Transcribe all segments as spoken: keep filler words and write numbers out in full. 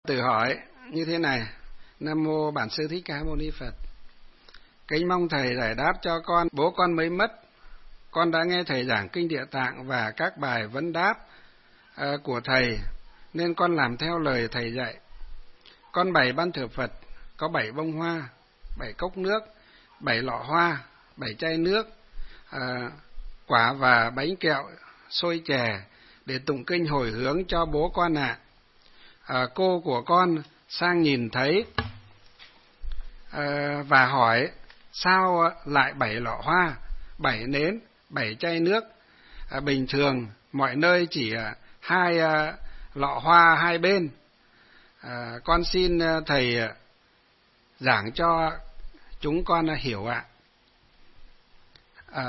tử hỏi như thế này: Nam mô Bản Sư Thích Ca Mâu Ni Phật. Kính mong thầy giải đáp cho con. Bố con mới mất. Con đã nghe thầy giảng kinh Địa Tạng và các bài vấn đáp uh, của thầy, nên con làm theo lời thầy dạy. Con bày ban thờ Phật có bảy bông hoa, bảy cốc nước, bảy lọ hoa, bảy chai nước, uh, quả và bánh kẹo, xôi chè để tụng kinh hồi hướng cho bố con ạ. À. Uh, cô của con sang nhìn thấy uh, và hỏi sao lại bảy lọ hoa, bảy nến, bảy chai nước. À, bình thường mọi nơi chỉ uh, hai uh, lọ hoa hai bên. À, con xin uh, thầy uh, giảng cho chúng con uh, hiểu ạ. À,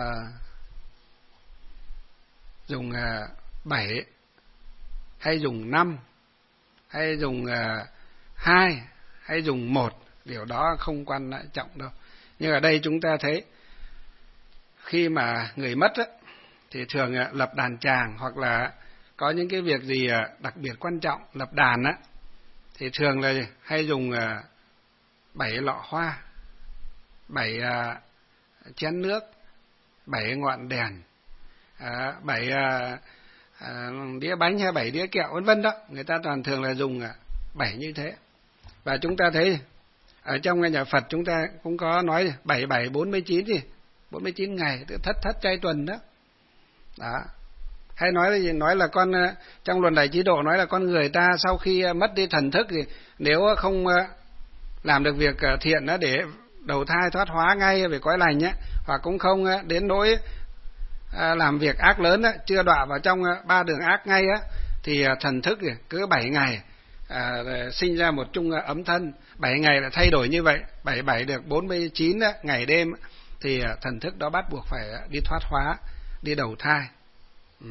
dùng uh, bảy hay dùng năm hay dùng uh, hai hay dùng một, điều đó không quan trọng đâu. Nhưng ở đây chúng ta thấy khi mà người mất á, thì thường uh, lập đàn tràng hoặc là có những cái việc gì uh, đặc biệt quan trọng lập đàn á, thì thường là hay dùng uh, bảy lọ hoa, bảy uh, chén nước, bảy ngọn đèn, À, bảy à, à, đĩa bánh hay bảy đĩa kẹo vân vân đó, người ta toàn thường là dùng à, bảy như thế. Và chúng ta thấy ở trong nhà Phật chúng ta cũng có nói bảy bảy bốn mươi chín gì, bốn mươi chín ngày thất thất chay tuần đó. Đó. Hay nói là nói là con trong luận Đại Chí Độ nói là con người ta sau khi mất đi thần thức thì nếu không làm được việc thiện đó để đầu thai thoát hóa ngay về cõi lành á, hoặc cũng không đến nỗi À, làm việc ác lớn á, chưa đọa vào trong à, ba đường ác ngay á, thì à, thần thức cứ bảy ngày à, sinh ra một chung à, ấm thân, bảy ngày là thay đổi như vậy, bảy bảy được bốn mươi chín á, ngày đêm thì à, thần thức đó bắt buộc phải à, đi thoát hóa, đi đầu thai. Ừ.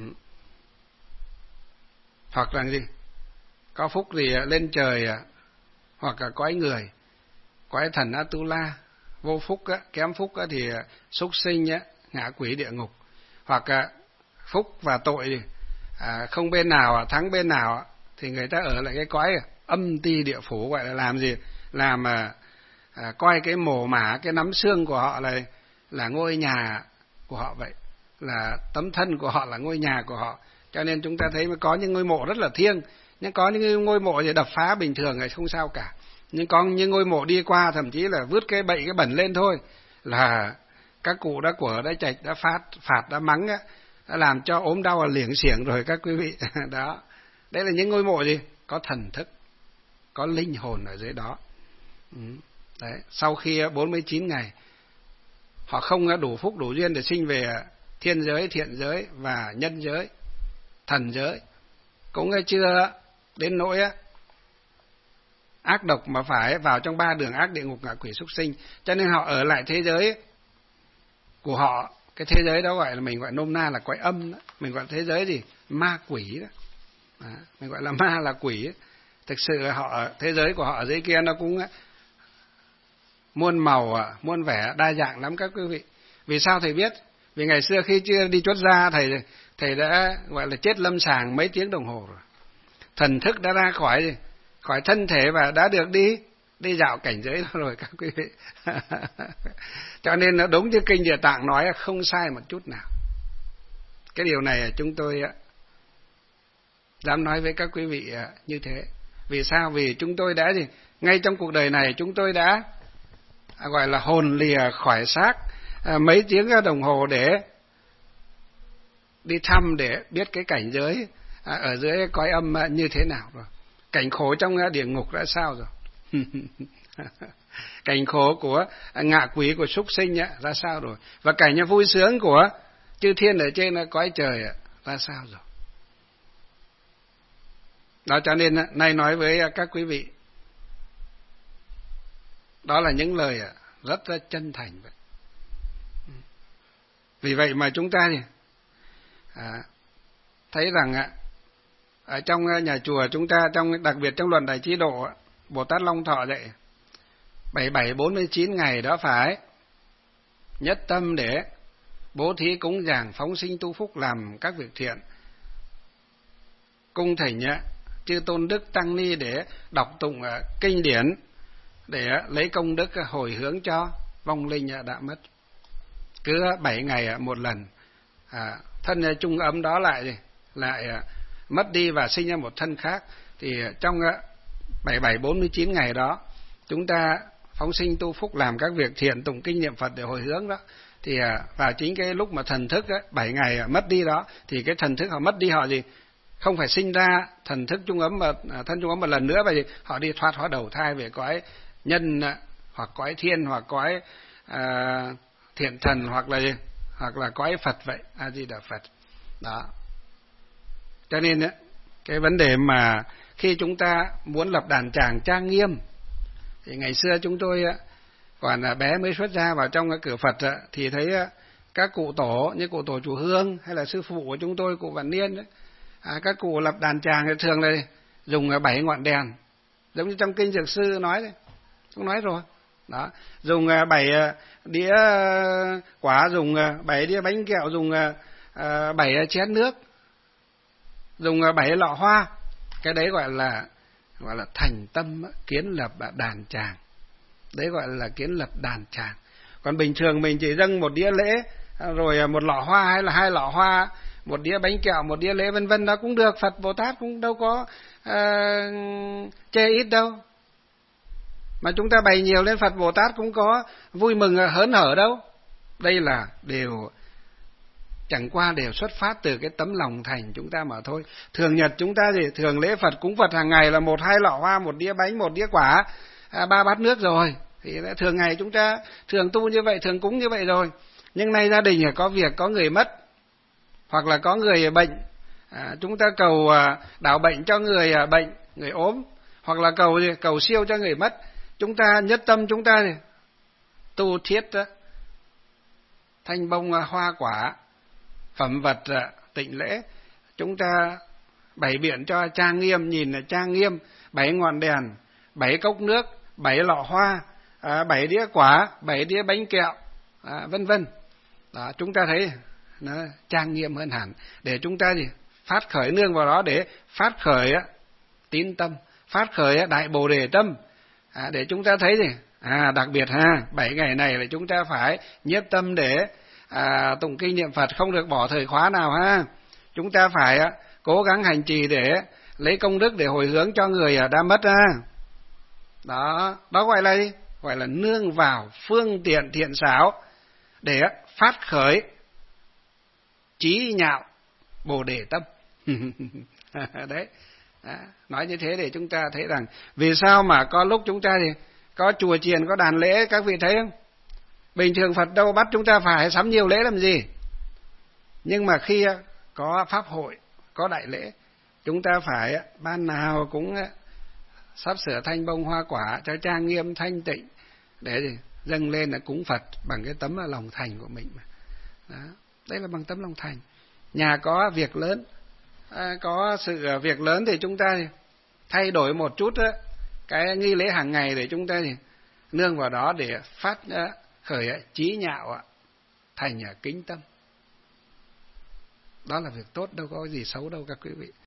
Hoặc là gì có phúc thì à, lên trời à, hoặc là cõi người, cõi thần Atula. Vô phúc á, kém phúc á, thì à, súc sinh á, ngạ quỷ địa ngục. Hoặc à, phúc và tội thì à, không bên nào thắng bên nào thì người ta ở lại cái cõi âm ti địa phủ, gọi là làm gì, làm à, à, coi cái mồ mả, cái nắm xương của họ là là ngôi nhà của họ vậy, là tấm thân của họ là ngôi nhà của họ. Cho nên chúng ta thấy mới có những ngôi mộ rất là thiêng, nhưng có những ngôi mộ thì đập phá bình thường thì không sao cả, nhưng có những ngôi mộ đi qua thậm chí là vứt cái bậy cái bẩn lên thôi là các cụ đã của đã trạch đã phát phạt đã mắng á, đã làm cho ốm đau là liệng xiểng rồi các quý vị. Đó, đây là những ngôi mộ gì có thần thức, có linh hồn ở dưới đó. Đấy, sau khi bốn mươi chín ngày họ không đủ phúc đủ duyên để sinh về thiên giới, thiện giới và nhân giới, thần giới, cũng chưa đến nỗi á ác độc mà phải vào trong ba đường ác địa ngục ngạ quỷ súc sinh, cho nên họ ở lại thế giới của họ. Cái thế giới đó gọi là mình gọi nôm na là cõi âm đó. Mình gọi thế giới gì? Ma quỷ đó. Đó. Mình gọi là ma là quỷ đó. Thực sự họ thế giới của họ ở dưới kia nó cũng muôn màu, muôn vẻ, đa dạng lắm các quý vị. Vì sao thầy biết? Vì ngày xưa khi chưa đi chốt ra thầy thầy đã gọi là chết lâm sàng mấy tiếng đồng hồ rồi. Thần thức đã ra khỏi khỏi thân thể và đã được đi đi dạo cảnh giới đó rồi các quý vị. Cho nên nó đúng như kinh Địa Tạng nói, không sai một chút nào. Cái điều này chúng tôi dám nói với các quý vị như thế. Vì sao? Vì chúng tôi đã gì? Ngay trong cuộc đời này chúng tôi đã gọi là hồn lìa khỏi xác mấy tiếng đồng hồ để đi thăm, để biết cái cảnh giới ở dưới cõi âm như thế nào rồi. Cảnh khổ trong địa ngục đã sao rồi. Cảnh khổ của ngạ quỷ, của súc sinh ra sao rồi, và cảnh vui sướng của chư thiên ở trên cõi trời ra sao rồi. Đó, cho nên nay nói với các quý vị, đó là những lời rất là chân thành vậy. Vì vậy mà chúng ta à, thấy rằng ở trong nhà chùa chúng ta, trong đặc biệt trong luận Đại Chí Độ, Bồ Tát Long Thọ dạy bảy bảy bốn mươi chín ngày đó phải nhất tâm để bố thí cúng dường, phóng sinh tu phúc, làm các việc thiện, cung thỉnh chư tôn đức tăng ni để đọc tụng kinh điển, để lấy công đức hồi hướng cho vong linh đã mất. Cứ bảy ngày một lần, à, thân trung ấm đó lại lại mất đi và sinh ra một thân khác. Thì trong bảy bảy bốn mươi chín ngày đó, chúng ta phóng sinh tu phúc, làm các việc thiện, tụng kinh niệm Phật để hồi hướng đó. Thì vào chính cái lúc mà thần thức ấy, bảy ngày mất đi đó, thì cái thần thức họ mất đi, họ gì không phải sinh ra thần thức trung ấm mà thân trung ấm một lần nữa, và gì họ đi thoát hóa đầu thai về cõi nhân hoặc cõi thiên hoặc cõi à, thiện thần, hoặc là gì? Hoặc là cõi Phật vậy, A Di Đà Phật. Đó. Cho nên ấy, cái vấn đề mà khi chúng ta muốn lập đàn tràng trang nghiêm, thì ngày xưa chúng tôi còn bé mới xuất gia vào trong cái cửa Phật thì thấy các cụ tổ như cụ tổ Chùa Hương hay là sư phụ của chúng tôi cụ Vạn Niên ấy, à, các cụ lập đàn tràng thì thường là dùng bảy ngọn đèn, giống như trong kinh Dược Sư nói đấy, cũng nói rồi đó, dùng bảy đĩa quả, dùng bảy đĩa bánh kẹo, dùng bảy chén nước, dùng bảy lọ hoa. Cái đấy gọi là gọi là thành tâm kiến lập đàn tràng, đấy gọi là kiến lập đàn tràng. Còn bình thường mình chỉ dâng một đĩa lễ, rồi một lọ hoa hay là hai lọ hoa, một đĩa bánh kẹo, một đĩa lễ vân vân, đó cũng được. Phật Bồ Tát cũng đâu có uh, chê ít đâu, mà chúng ta bày nhiều lên, Phật Bồ Tát cũng có vui mừng hớn hở đâu. Đây là đều chẳng qua đều xuất phát từ cái tấm lòng thành chúng ta mà thôi. Thường nhật chúng ta thì thường lễ Phật cúng Phật hàng ngày là một hai lọ hoa, một đĩa bánh, một đĩa quả, à, ba bát nước rồi. Thì thường ngày chúng ta thường tu như vậy, thường cúng như vậy rồi. Nhưng nay gia đình có việc, có người mất, hoặc là có người bệnh, à, chúng ta cầu à, đảo bệnh cho người à, bệnh, người ốm, hoặc là cầu cầu siêu cho người mất. Chúng ta nhất tâm chúng ta thì tu thiết đó, thanh bông hoa quả, phẩm vật tịnh lễ, chúng ta bày biện cho trang nghiêm, nhìn là trang nghiêm, bảy ngọn đèn, bảy cốc nước, bảy lọ hoa, à, bảy đĩa quả, bảy đĩa bánh kẹo, à, vân vân. Đó, chúng ta thấy nó trang nghiêm hơn hẳn, để chúng ta gì phát khởi nương vào đó, để phát khởi á, tín tâm, phát khởi á, đại bồ đề tâm, à, để chúng ta thấy gì à đặc biệt ha, bảy ngày này là chúng ta phải nhiếp tâm để à, tụng kinh niệm Phật, không được bỏ thời khóa nào ha. Chúng ta phải á, cố gắng hành trì để lấy công đức để hồi hướng cho người đã mất ha. Đó, đó gọi là gì? Gọi là nương vào phương tiện thiện xảo để phát khởi trí nhạo bồ đề tâm. Đấy. Đó, nói như thế để chúng ta thấy rằng vì sao mà có lúc chúng ta thì có chùa chiền, có đàn lễ, các vị thấy không? Bình thường Phật đâu bắt chúng ta phải sắm nhiều lễ làm gì. Nhưng mà khi có pháp hội, có đại lễ, chúng ta phải ban nào cũng sắp sửa thanh bông hoa quả cho trang nghiêm thanh tịnh, để dâng lên là cúng Phật bằng cái tấm lòng thành của mình mà. Đó, đấy là bằng tấm lòng thành. Nhà có việc lớn, à, có sự việc lớn thì chúng ta thay đổi một chút đó, cái nghi lễ hàng ngày để chúng ta nương vào đó để phát khởi trí nhạo thành kính tâm. Đó là việc tốt, đâu có gì xấu đâu các quý vị.